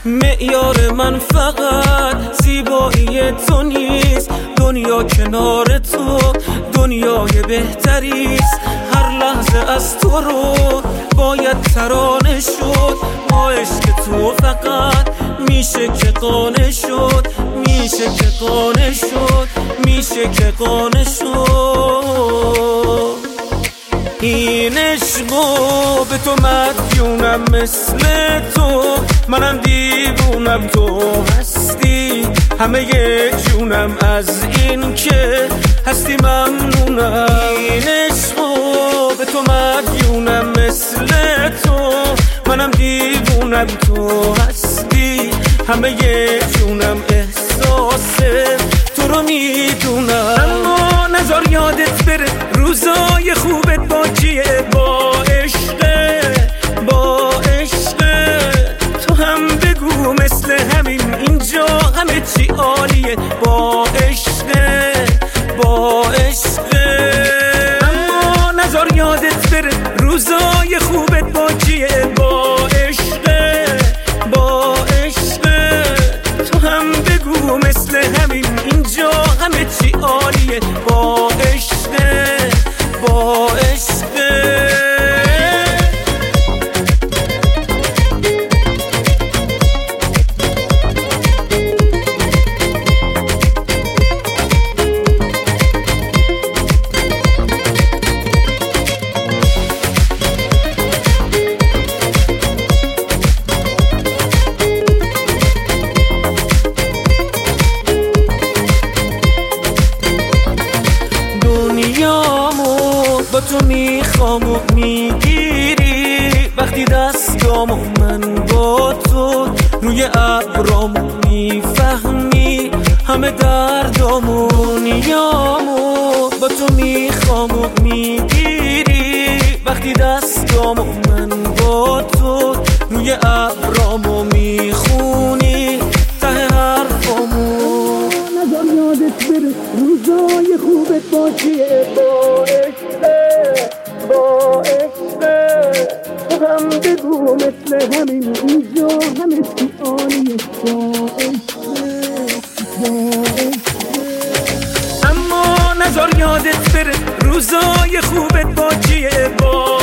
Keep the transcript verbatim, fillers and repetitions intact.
معیار من فقط زیبایی تو نیست، دنیا کنار تو دنیای بهتریست. هر لحظه از تو رو باید ترانه شد، با عشق تو فقط میشه که قانع شد، میشه که قانع شد، میشه که قانع شد. این عشقو به تو مدیونم، مثل تو منم دیوونم، تو هستی همه جونم، از این که هستی ممنونم. این عشقو به تو مدیونم، مثل تو منم دیوونم، تو هستی همه جونم، احساس تو رو میدونم. اما نظر یادت بره روزای خوبت با کیه، با عشقه، با عشقه. تو هم بگو مثل همین اینجا همه چی عالیه، با عشقه، با عشقه. اما نظر یادت بره روزای خوبت با کیه، با عشقه، با عشقه. تو هم بگو مثل همین اینجا همه چی عالیه، با عشقه، با عشقه. با تو میخوام و میگیری، وقتی دستامو من با تو روی ابرامو میفهمی همه دردامو. دنیامو با تو میخوام و میگیری، وقتی دستامو من با تو روی ابرامو میخونی ته حرفامو. نظر یادت بره روزای خوبت با کیه، با عشقه، با عشقه. تو هم بگو مثل همین اینجا همه چی عالیه، با عشقه، با عشقه. اما نظر یادت بره روزای خوبت با کیه، با